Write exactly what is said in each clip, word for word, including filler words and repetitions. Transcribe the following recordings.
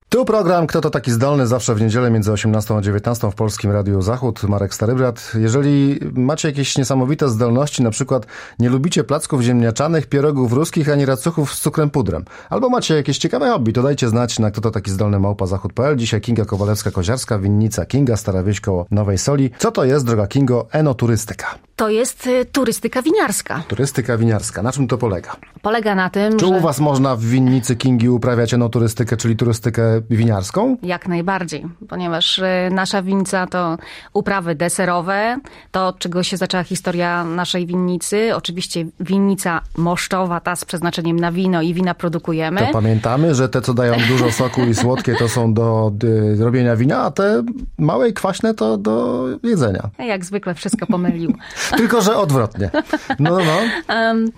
Tu program Kto to taki zdolny? Zawsze w niedzielę między osiemnastą a dziewiętnastą w Polskim Radiu Zachód. Marek Starybrat. Jeżeli macie jakieś niesamowite zdolności, na przykład nie lubicie placków ziemniaczanych, pierogów ruskich, ani racuchów z cukrem pudrem, albo macie jakieś ciekawe hobby, to dajcie znać na Kto to taki zdolny małpa zachód kropka p l. Dzisiaj Kinga Kowalewska-Koziarska, winnica Kinga, Stara Wieś koło Nowej Soli. Co to jest, droga Kingo, enoturystyka? To jest y, turystyka winiarska. Turystyka winiarska. Na czym to polega? Polega na tym, Czy że... u was można w winnicy Kingi uprawiać enoturystykę, czyli turystykę winiarską? Jak najbardziej, ponieważ y, nasza winnica to uprawy deserowe, to od czego się zaczęła historia naszej winnicy. Oczywiście winnica mosztowa, ta z przeznaczeniem na wino i wina produkujemy. To pamiętamy, że te, co dają dużo soku i słodkie, to są do y, robienia wina, a te małe i kwaśne to do jedzenia. Jak zwykle wszystko pomylił. Tylko że odwrotnie. No, no. Um,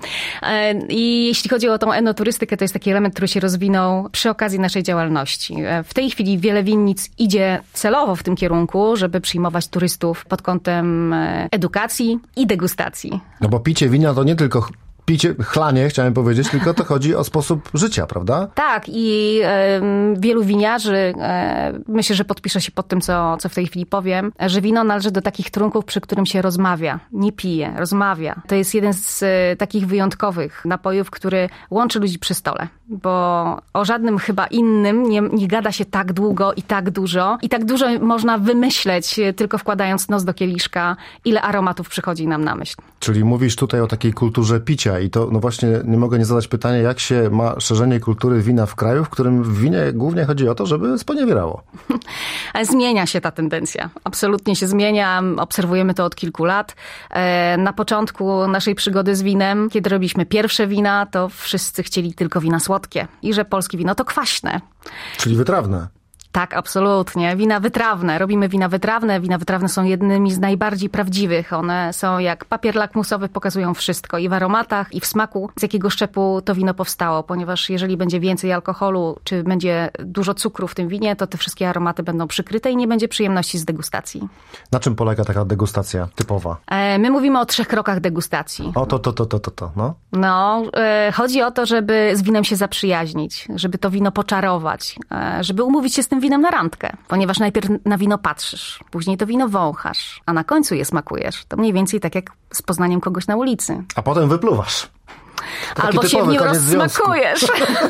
I jeśli chodzi o tą enoturystykę, to jest taki element, który się rozwinął przy okazji naszej działalności. W tej chwili wiele winnic idzie celowo w tym kierunku, żeby przyjmować turystów pod kątem edukacji i degustacji. No bo picie wina to nie tylko picie, chlanie, chciałem powiedzieć, tylko to chodzi o sposób życia, prawda? Tak i e, wielu winiarzy, e, myślę, że podpisze się pod tym, co, co w tej chwili powiem, że wino należy do takich trunków, przy którym się rozmawia, nie pije, rozmawia. To jest jeden z e, takich wyjątkowych napojów, który łączy ludzi przy stole, bo o żadnym chyba innym nie, nie gada się tak długo i tak dużo i tak dużo można wymyśleć, tylko wkładając nos do kieliszka, ile aromatów przychodzi nam na myśl. Czyli mówisz tutaj o takiej kulturze picia i to, no właśnie, nie mogę nie zadać pytania, jak się ma szerzenie kultury wina w kraju, w którym w winie głównie chodzi o to, żeby sponiewierało. Zmienia się ta tendencja. Absolutnie się zmienia. Obserwujemy to od kilku lat. Na początku naszej przygody z winem, kiedy robiliśmy pierwsze wina, to wszyscy chcieli tylko wina słodkie i że polskie wino to kwaśne. Czyli wytrawne. Tak, absolutnie. Wina wytrawne. Robimy wina wytrawne. Wina wytrawne są jednymi z najbardziej prawdziwych. One są jak papier lakmusowy, pokazują wszystko i w aromatach, i w smaku, z jakiego szczepu to wino powstało. Ponieważ jeżeli będzie więcej alkoholu, czy będzie dużo cukru w tym winie, to te wszystkie aromaty będą przykryte i nie będzie przyjemności z degustacji. Na czym polega taka degustacja typowa? My mówimy o trzech krokach degustacji. O, to, to, to, to, to, to, no. No, chodzi o to, żeby z winem się zaprzyjaźnić, żeby to wino poczarować, żeby umówić się z tym winem na randkę, ponieważ najpierw na wino patrzysz, później to wino wąchasz, a na końcu je smakujesz. To mniej więcej tak jak z poznaniem kogoś na ulicy. A potem wypluwasz. To albo się w nim rozsmakujesz.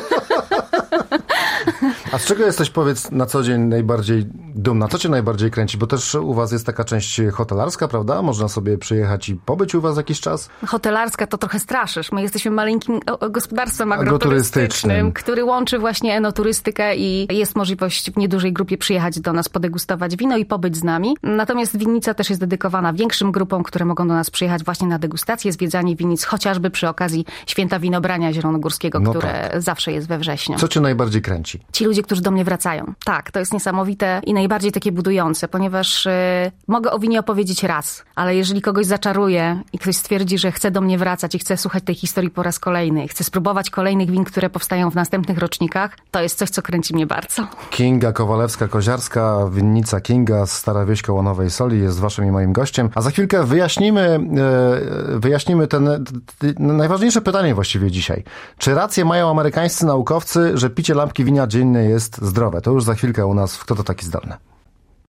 A z czego jesteś, powiedz, na co dzień najbardziej dumna? Co cię najbardziej kręci? Bo też u was jest taka część hotelarska, prawda? Można sobie przyjechać i pobyć u was jakiś czas? Hotelarska to trochę straszysz. My jesteśmy maleńkim gospodarstwem agroturystycznym, który łączy właśnie enoturystykę i jest możliwość w niedużej grupie przyjechać do nas, podegustować wino i pobyć z nami. Natomiast winnica też jest dedykowana większym grupom, które mogą do nas przyjechać właśnie na degustację, zwiedzanie winnic, chociażby przy okazji Święta Winobrania Zielonogórskiego, no które tak. zawsze jest we wrześniu. Co cię najbardziej kręci? Ci ludzie, którzy do mnie wracają. Tak, to jest niesamowite i najbardziej takie budujące, ponieważ y, mogę o winie opowiedzieć raz, ale jeżeli kogoś zaczaruję i ktoś stwierdzi, że chce do mnie wracać i chce słuchać tej historii po raz kolejny, chce spróbować kolejnych win, które powstają w następnych rocznikach, to jest coś, co kręci mnie bardzo. Kinga Kowalewska-Koziarska, winnica Kinga z Stara Wieś koło Nowej Soli jest waszym i moim gościem. A za chwilkę wyjaśnimy, wyjaśnimy ten, ten najważniejsze pytanie właściwie dzisiaj. Czy rację mają amerykańscy naukowcy, że picie lampki wina dziennie jest zdrowe? To już za chwilkę u nas w Kto to taki zdolny?